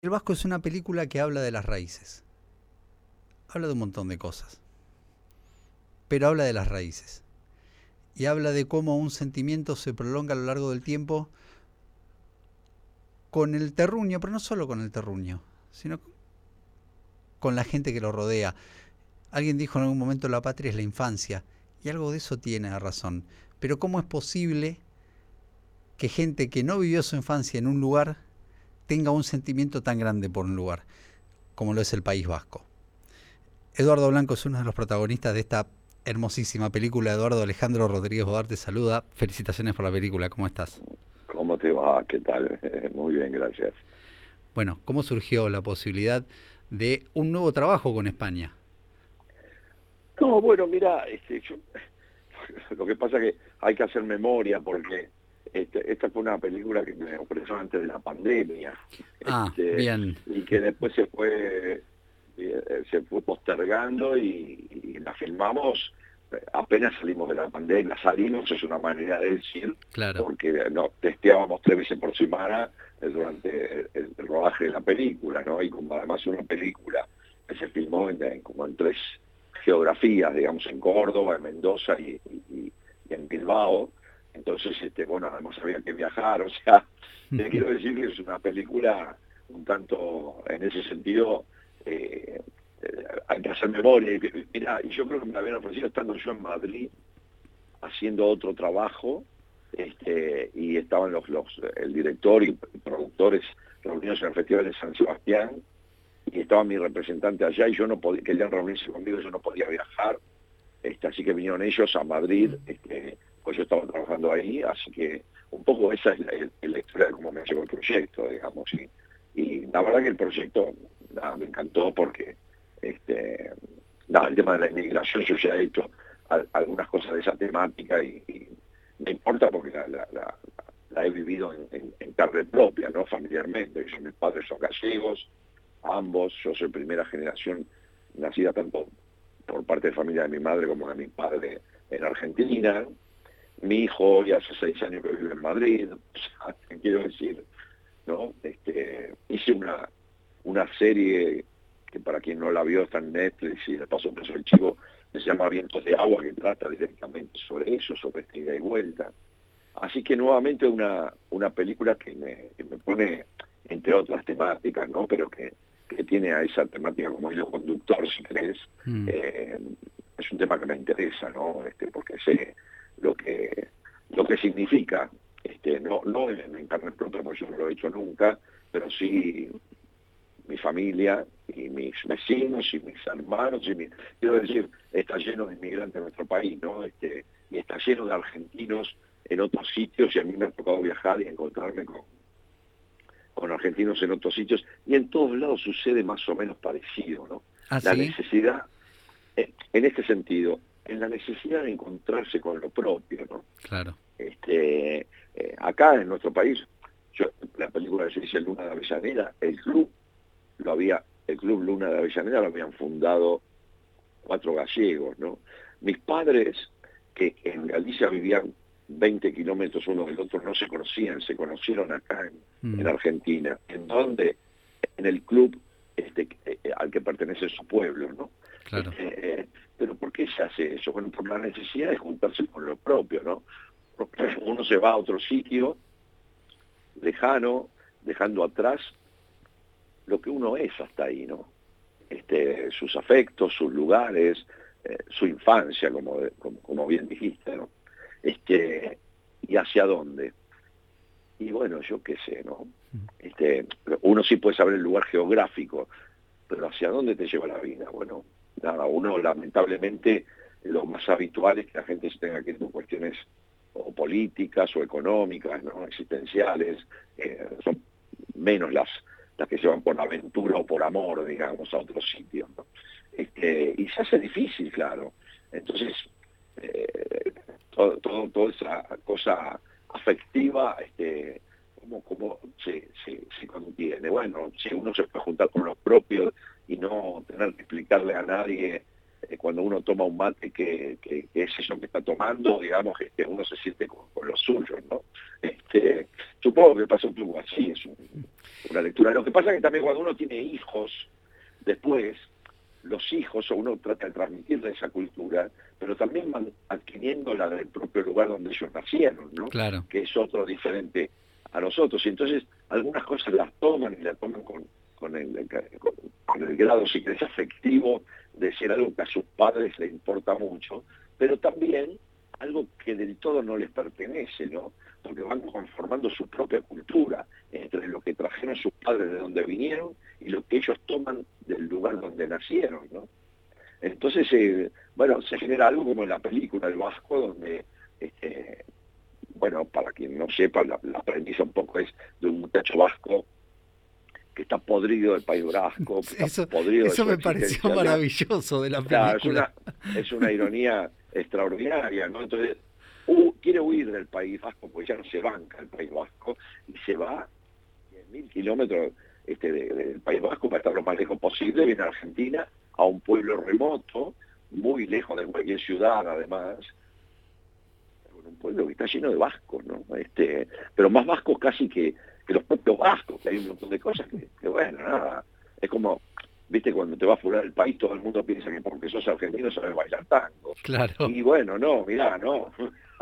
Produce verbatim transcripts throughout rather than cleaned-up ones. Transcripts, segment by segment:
El Vasco es una película que habla de las raíces. Habla de un montón de cosas. Pero habla de las raíces. Y habla de cómo un sentimiento se prolonga a lo largo del tiempo con el terruño, pero no solo con el terruño, sino con la gente que lo rodea. Alguien dijo en algún momento la patria es la infancia. Y algo de eso tiene razón. Pero ¿cómo es posible que gente que no vivió su infancia en un lugar tenga un sentimiento tan grande por un lugar, como lo es el País Vasco? Eduardo Blanco es uno de los protagonistas de esta hermosísima película. Eduardo, Alejandro Rodríguez Bodar te saluda. Felicitaciones por la película, ¿cómo estás? ¿Cómo te va? ¿Qué tal? Muy bien, gracias. Bueno, ¿cómo surgió la posibilidad de un nuevo trabajo con España? No, bueno, mira, este, yo, lo que pasa es que hay que hacer memoria porque este, esta fue una película que me ofreció antes de la pandemia, Ah, este, bien. y que después se fue eh, se fue postergando y, y la filmamos eh, apenas salimos de la pandemia. Salimos es una manera de decir, Claro. porque no testeábamos tres veces por semana eh, durante el, el rodaje de la película, ¿no? Y como además una película que se filmó en, en- como en tres geografías, digamos, en Córdoba, en Mendoza y, y- y en Bilbao. Entonces, este, bueno, además había que viajar, o sea, te quiero decir que es una película un tanto, en ese sentido, eh, eh, hay que hacer memoria. Y, mira, y yo creo que me la habían ofrecido estando yo en Madrid, haciendo otro trabajo, este, y estaban los, los el director y productores reunidos en el Festival de San Sebastián, y estaba mi representante allá y yo no podía, querían reunirse conmigo, yo no podía viajar, este, así que vinieron ellos a Madrid, este, pues yo estaba trabajando ahí, así que un poco esa es la, la historia de cómo me llegó el proyecto, digamos, y, y la verdad que el proyecto nada, me encantó porque este, nada, el tema de la inmigración, yo ya he hecho a, algunas cosas de esa temática y, y me importa porque la, la, la, la he vivido en, en, en carne propia, ¿no? Familiarmente. Yo, mis padres son gallegos, ambos, yo soy primera generación nacida tanto por parte de familia de mi madre como de mi padre en Argentina. Mi hijo hoy hace seis años que vive en Madrid. O sea, te quiero decir, ¿no? Este, hice una, una serie que para quien no la vio está en Netflix y le paso preso el chivo, que se llama Vientos de Agua, que trata directamente sobre eso, sobre esta ida y vuelta. Así que nuevamente una, una película que me, que me pone, entre otras temáticas, ¿no? Pero que, que tiene a esa temática como hilo conductor, si querés. Mm. Eh, es un tema que me interesa, ¿no? Este, porque sé lo que, lo que significa, este, no, no en, en carne propia, porque yo no lo he hecho nunca, pero sí mi familia y mis vecinos y mis hermanos y mis, quiero decir, está lleno de inmigrantes en nuestro país, ¿no? Este, y está lleno de argentinos en otros sitios y a mí me ha tocado viajar y encontrarme con, con argentinos en otros sitios y en todos lados sucede más o menos parecido, ¿no? Ah, La sí, necesidad, eh, en este sentido, en la necesidad de encontrarse con lo propio, ¿no? claro. Este, eh, acá en nuestro país, yo, la película que se dice Luna de Avellaneda, el club lo había, el Club Luna de Avellaneda lo habían fundado cuatro gallegos, ¿no? Mis padres, que en Galicia vivían veinte kilómetros uno del otro, no se conocían, se conocieron acá en, en Mm, Argentina, en donde, en el club este, eh, al que pertenece su pueblo, ¿no? claro. Este, eh, pero ¿por qué se hace eso? Bueno, por la necesidad de juntarse con lo propio, ¿no? Porque uno se va a otro sitio lejano, dejando atrás lo que uno es hasta ahí, ¿no? Este, sus afectos, sus lugares, eh, su infancia, como, como, como bien dijiste, ¿no? Este, y hacia dónde. Y bueno, yo qué sé, ¿no? Este, uno sí puede saber el lugar geográfico, pero hacia dónde te lleva la vida. Bueno, nada, uno lamentablemente lo más habitual es que la gente se tenga que ir por cuestiones o políticas o económicas, ¿no? Existenciales, eh, son menos las las que se van por aventura o por amor, digamos, a otros sitios, ¿no? Este, y se hace difícil, claro. Entonces, eh, todo, todo, toda esa cosa afectiva, este, como, como se, se, se contiene. Bueno, si uno se puede juntar con los propios y no tener que explicarle a nadie eh, cuando uno toma un mate que, que, que es eso que está tomando, digamos, este, uno se siente con, con los suyos, ¿no? Este, supongo que pasa un poco así, es un, una lectura. Lo que pasa es que también cuando uno tiene hijos, después, los hijos, o uno trata de transmitirle esa cultura, pero también van adquiriendo la del propio lugar donde ellos nacieron, ¿no? Claro. Que es otro diferente a nosotros. Y entonces algunas cosas las toman y las toman con, con, el, con, con el grado, si querés, afectivo de ser algo que a sus padres les importa mucho, pero también algo que del todo no les pertenece, ¿no? Porque van conformando su propia cultura entre lo que trajeron sus padres de donde vinieron y lo que ellos toman del lugar donde nacieron, ¿no? Entonces, eh, bueno, se genera algo como en la película El Vasco, donde, este, bueno, para quien no sepa, la, la premisa un poco es de un muchacho vasco que está podrido del País Vasco, que está Eso, podrido eso de me su pareció existencia. maravilloso de la Claro, es película. una, es una ironía extraordinaria, ¿no? Entonces, uh, quiere huir del País Vasco, porque ya no se banca el País Vasco, y se va diez mil kilómetros este, de, del País Vasco para estar lo más lejos posible, viene a Argentina, a un pueblo remoto, muy lejos de cualquier ciudad, además, un pueblo que está lleno de vascos, ¿no? Este, pero más vascos casi que, que los propios vascos, que hay un montón de cosas que, que bueno, nada, es como, viste, cuando te vas fuera del país todo el mundo piensa que porque sos argentino sabes bailar tango. Claro. Y bueno, no, mirá, no.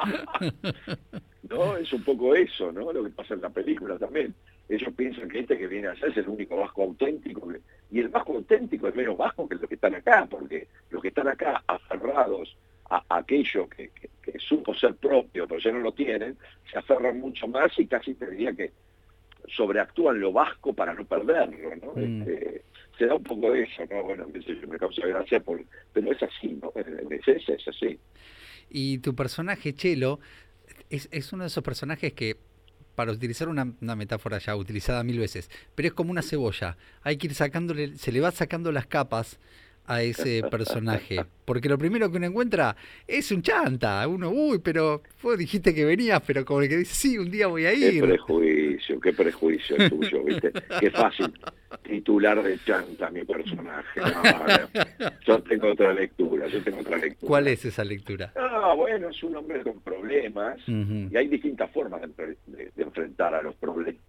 No, es un poco eso, ¿no? Lo que pasa en la película también. Ellos piensan que este que viene allá es el único vasco auténtico, que, y el vasco auténtico es menos vasco que los que están acá, porque los que están acá aferrados a, a aquello que, que, que supo ser propio, pero ya no lo tienen, se aferran mucho más y casi te diría que sobreactúan lo vasco para no perderlo, ¿no? Mm. Este, se da un poco de eso, ¿no? Bueno, me causa gracia, por, pero es así, ¿no? Es, es, es así. Y tu personaje, Chelo, es, es uno de esos personajes que, para utilizar una, una metáfora ya utilizada mil veces, pero es como una cebolla. Hay que ir sacándole, se le va sacando las capas a ese personaje, porque lo primero que uno encuentra es un chanta. Uno, uy, pero vos dijiste que venías, pero como el que dice, sí, un día voy a ir. Qué prejuicio, qué prejuicio el tuyo, ¿viste? Qué fácil titular de chanta a mi personaje. No, no. Yo tengo otra lectura, yo tengo otra lectura. ¿Cuál es esa lectura? Ah, bueno, es un hombre con problemas, Uh-huh. y hay distintas formas de, de, de enfrentar a los problemas.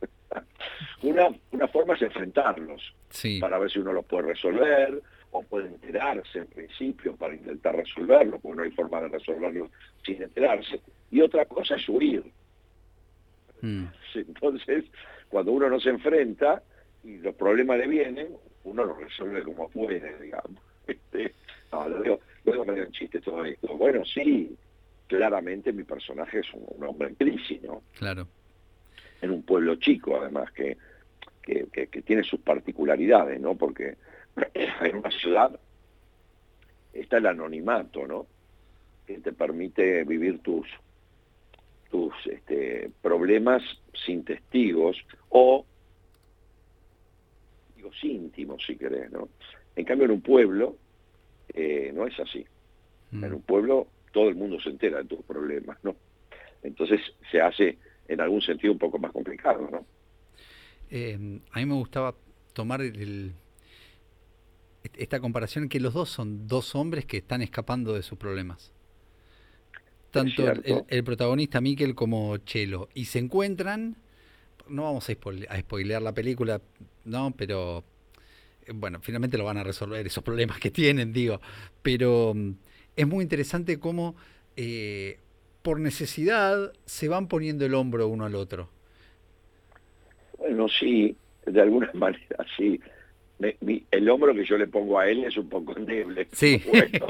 Una, una forma es enfrentarlos, sí, para ver si uno los puede resolver, o puede enterarse en principio para intentar resolverlo, porque no hay forma de resolverlo sin enterarse. Y otra cosa es huir. mm. Entonces, cuando uno no se enfrenta y los problemas le vienen, uno los resuelve como puede, digamos. Este, no, lo digo, luego me dio chiste todo esto. Bueno, sí, claramente mi personaje es un, un hombre en crisis, ¿no? Claro. En un pueblo chico, además, que, que, que, que tiene sus particularidades, ¿no? Porque en una ciudad está el anonimato, ¿no? Que te permite vivir tus tus este, problemas sin testigos o testigos íntimos, si querés, ¿no? En cambio, en un pueblo eh, no es así. Mm. En un pueblo todo el mundo se entera de tus problemas, ¿no? Entonces se hace en algún sentido un poco más complicado, ¿no? Eh, a mí me gustaba tomar el, esta comparación que los dos son dos hombres que están escapando de sus problemas. Tanto el, el protagonista Miquel como Chelo. Y se encuentran, no vamos a, spoile, a spoilear la película, no, pero bueno, finalmente lo van a resolver, esos problemas que tienen, digo. Pero es muy interesante cómo eh, por necesidad se van poniendo el hombro uno al otro. Bueno, sí, de alguna manera sí. Me, mi, el hombro que yo le pongo a él es un poco endeble. Sí. Bueno.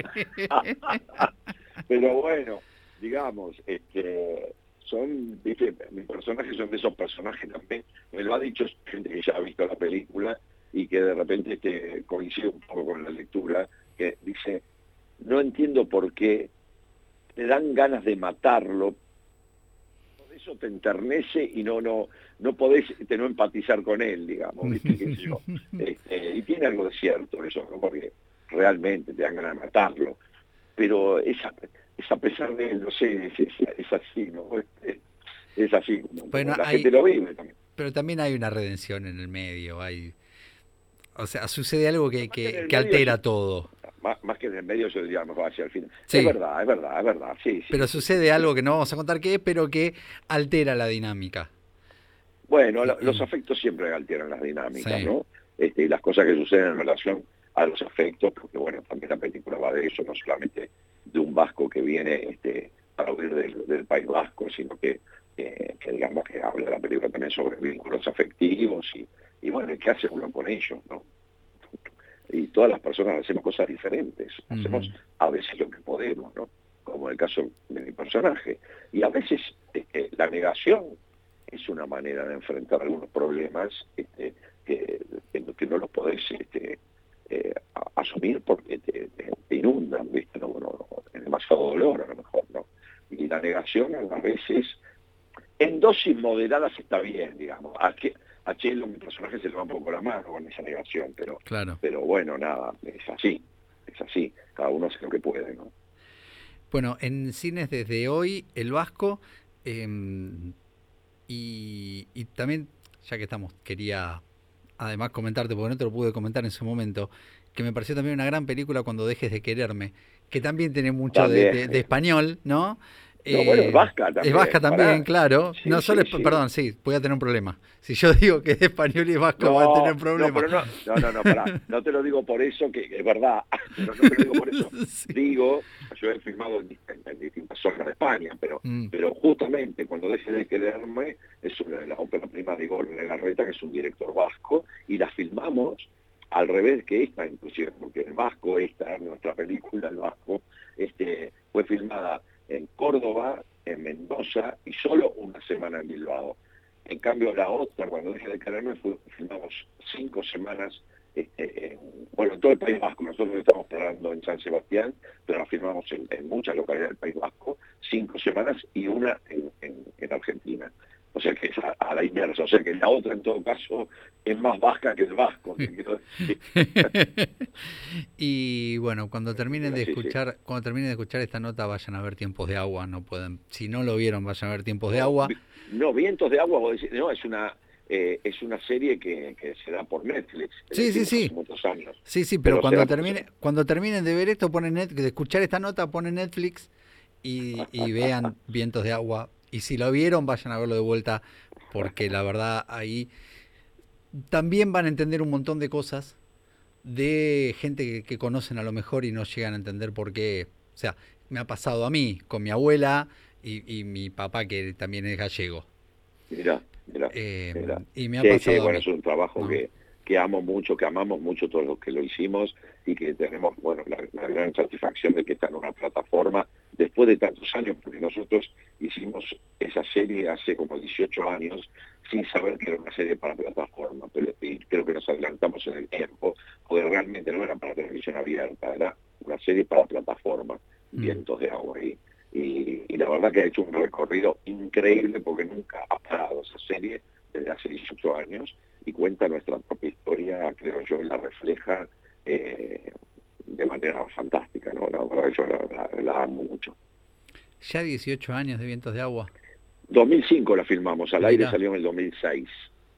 Pero bueno, digamos, este, son, viste, mis personajes son de esos personajes también, me lo ha dicho gente que ya ha visto la película y que de repente este, coincide un poco con la lectura, que dice, no entiendo por qué te dan ganas de matarlo, por eso te enternece y no no no podés te no empatizar con él, digamos, ¿viste? ¿Qué sé yo? Este, y tiene algo de cierto eso, ¿no? Porque realmente te dan ganas de matarlo. Pero es a, es a pesar de él, no sé, es, es, es así, ¿no? Es, es así, como, bueno, como la hay, gente lo vive también. Pero también hay una redención en el medio, hay, o sea, sucede algo que, que, que medio, altera todo. más, más que en el medio, yo diría mejor hacia el final. Sí. Es verdad, es verdad, es verdad, sí, sí. Pero sucede algo que no vamos a contar qué es, pero que altera la dinámica. Bueno, Y, lo- los y- afectos siempre alteran las dinámicas, sí. ¿no? Este, y las cosas que suceden en relación a los afectos, porque bueno, también la película va de eso, no solamente de un vasco que viene este, para huir del, del País Vasco, sino que, eh, que digamos que habla la película también sobre vínculos afectivos y, y bueno, ¿qué hace uno con ellos, no? Y todas las personas hacemos cosas diferentes, hacemos Ujú. a veces lo que podemos, ¿no? Como en el caso de mi personaje. Y a veces este, la negación es una manera de enfrentar algunos problemas este, que, que, no que no los podés este, eh, a- asumir porque te, te- te inundan, ¿viste? No, no, no, es demasiado dolor a lo mejor, ¿no? Y la negación a veces, en dosis moderadas está bien, digamos. A, Che- a Chelo, mi personaje, se le va un poco la mano con esa negación, pero, Claro. pero bueno, nada, es así, es así. Cada uno hace lo que puede, ¿no? Bueno, en cines desde hoy, El Vasco, eh, y, y también, ya que estamos, quería además comentarte, porque no te lo pude comentar en su momento, que me pareció también una gran película Cuando dejes de quererme, que también tiene mucho de, También. de- de español, ¿no? No, bueno, es Eh, vasca es vasca también, también, pará. claro. Sí, No solo sí, es, sí. perdón, sí, voy a tener un problema. Si yo digo que es español y es vasco, voy a tener No, no, problema. pero no, no, no, no, pará. No te lo digo por eso, que es verdad, pero no te lo digo por eso. Sí. Digo, yo he filmado en, en- en distintas zonas de España, pero Mm, pero justamente Cuando deje de quererme es una de las óperas primas de Igor Legarreta, que es un director vasco, y la filmamos al revés que esta, inclusive, porque el vasco, esta, nuestra película, el vasco, este, fue filmada en Córdoba, en Mendoza, y solo una semana en Bilbao. En cambio, la otra, Cuando deje de quererme, fue, filmamos cinco semanas, este, en, bueno, en todo el País Vasco. Nosotros estamos parando en San Sebastián, pero la filmamos en, en muchas localidades del País Vasco, cinco semanas y una en, en- en Argentina. O sea que es a, a la inversa. O sea que la otra, en todo caso, es más vasca que el vasco, te quiero decir. Y bueno, cuando terminen Pero de sí, sí. escuchar, cuando terminen de escuchar esta nota, vayan a ver Tiempos de Agua, no pueden, si no lo vieron, vayan a ver Tiempos de No, Agua. vi- no, Vientos de Agua, vos decís, no, es una, eh, es una serie que, que se da por Netflix, que la Sí, sí, hicimos hace sí. muchos años. Sí, sí, pero Pero se da cuando por... termine, cuando terminen de ver esto, ponen Net- de escuchar esta nota, ponen Netflix y, y vean Vientos de Agua. Y si lo vieron, vayan a verlo de vuelta, porque la verdad ahí también van a entender un montón de cosas de gente que, que conocen a lo mejor y no llegan a entender por qué. O sea, me ha pasado a mí, con mi abuela y, y mi papá, que también es gallego. Mirá, mirá, Eh, mirá. y me ha Sí, sí, pasado a bueno, mí, es un trabajo ¿no? que, que amo mucho, que amamos mucho todos los que lo hicimos y que tenemos, bueno, la, la gran satisfacción de que está en una plataforma después de tantos años, porque nosotros hicimos esa serie hace como dieciocho años sin saber que era una serie para plataforma, pero y creo que nos adelantamos en el tiempo, porque realmente no era para televisión abierta, era una serie para plataforma, Mm. Vientos de Agua. Y, y, y la verdad que ha hecho un recorrido increíble porque nunca ha parado esa serie desde hace dieciocho años y cuenta nuestra propia historia, creo yo, y la refleja eh, de manera fantástica, ¿no? La verdad que yo la, la- la amo mucho. Ya dieciocho años de Vientos de Agua. dos mil cinco la filmamos, al aire Mirá, salió en el dos mil seis,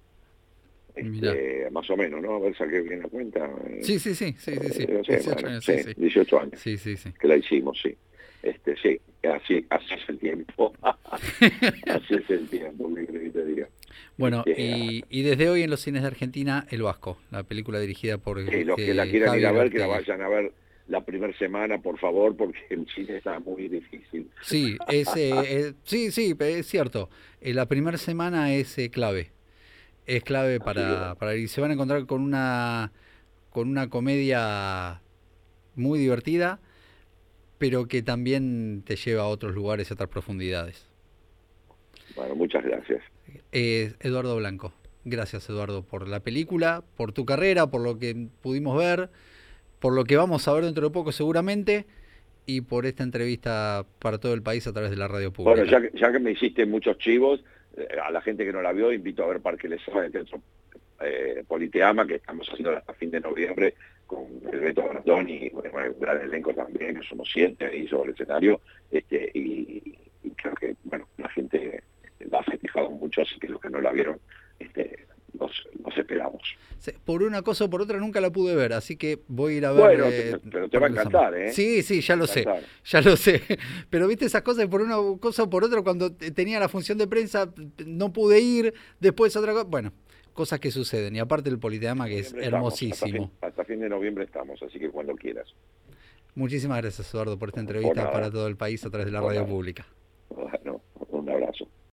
mirá. este, más o menos, ¿no? A ver, saqué bien la cuenta. Eh, Sí, sí, sí, sí, sí, sí. eh, no sé, dieciocho bueno, años, sí, sí, sí. dieciocho años Sí, sí, sí. que la hicimos, sí. Este, sí, así, así es el tiempo. Así es el tiempo, ¿qué querés que te diga? Bueno, Este, y, y desde hoy en los cines de Argentina, El Vasco, la película dirigida por Sí, los que la eh, quieran ir a Javier ver, que la Ortegui. vayan a ver la primera semana, por favor, porque el cine está muy difícil. Sí, es, eh, eh, sí, sí, es cierto. Eh, la primera semana es eh, clave. Es clave Así que para, bueno, para ir. Se van a encontrar con una, con una comedia muy divertida, pero que también te lleva a otros lugares, a otras profundidades. bueno, muchas gracias. Eh, Eduardo Blanco. Gracias, Eduardo, por la película, por tu carrera, por lo que pudimos ver, por lo que vamos a ver dentro de poco seguramente, y por esta entrevista para todo el país a través de la radio Bueno, pública. ya que, ya que me hiciste muchos chivos, eh, a la gente que no la vio, invito a ver Parque Les Saba de Teatro eh, Politeama, que estamos haciendo hasta fin de noviembre con el Beto Brandón y bueno, un gran elenco también, que somos siete ahí sobre el escenario, este, y, y creo que bueno, la gente la ha festejado mucho, así que los que no la vieron, este, los, los esperamos. Por una cosa o por otra nunca la pude ver, así que voy a ir a ver. Bueno, eh, te, pero te va a encantar, ¿eh? Sí, sí, ya lo sé, ya lo sé. Pero viste esas cosas, por una cosa o por otra, cuando tenía la función de prensa no pude ir, después otra cosa, bueno, cosas que suceden. Y aparte el Politeama, que es hermosísimo. Hasta fin, hasta fin de noviembre estamos, así que cuando quieras. Muchísimas gracias, Eduardo, por esta entrevista para todo el país a través de la radio pública.